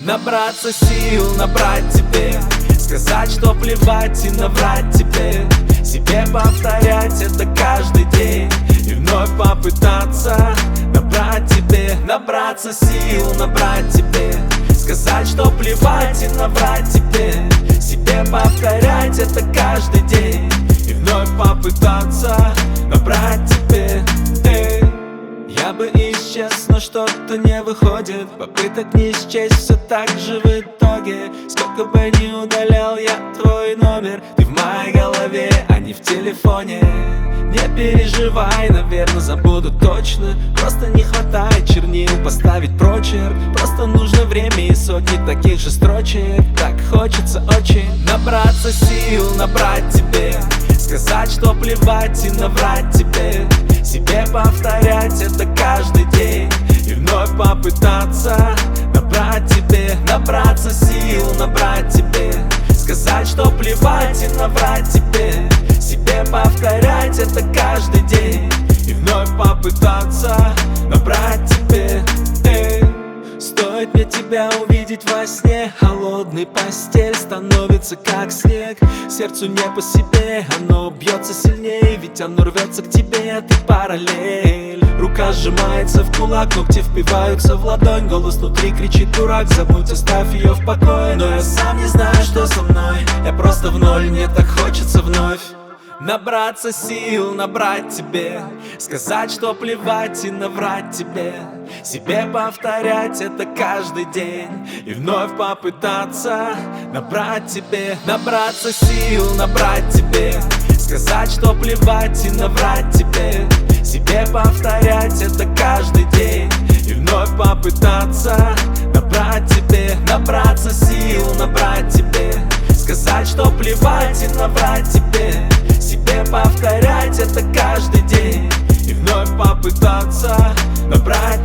Набраться сил, набрать тебе, сказать, что плевать и наврать тебе, себе повторять это каждый день и вновь попытаться набрать тебе. Набраться сил, набрать тебе, сказать, что плевать и наврать тебе, себе повторять это каждый день и вновь попытаться набрать тебе. Я бы исчез, но что-то не выходит. Попыток не исчесть, все так же в итоге. Сколько бы ни удалял я твой номер, ты в моей голове, а не в телефоне. Не переживай, наверное, забуду точно. Просто не хватает чернил поставить прочерк. Просто нужно время и сотни таких же строчек. Так хочется очень набраться сил, набрать тебе, сказать, что плевать и наврать тебе, себе повторять это каждый день и вновь попытаться набрать тебе. Набраться сил, набрать тебе, сказать, что плевать и наврать тебе, себе повторять это каждый день и вновь попытаться набрать тебе. Стоит мне тебя увидеть во сне, холодный постель становится как снег. Сердцу не по себе, оно бьется сильнее, ведь оно рвется к тебе, а ты параллель. Рука сжимается в кулак, ногти впиваются в ладонь. Голос внутри кричит: дурак, забудь, оставь ее в покое. Но я сам не знаю, что со мной, я просто в ноль, мне так хочется вновь набраться сил, набрать тебе, сказать, что плевать и наврать тебе, себе повторять это каждый день и вновь попытаться набрать тебе. Набраться сил, набрать тебе, сказать, что плевать и наврать тебе, себе повторять это каждый день и вновь попытаться набрать тебе. Набраться сил, набрать тебе, сказать, что плевать и наврать тебе, себе повторять это каждый день и вновь попытаться набрать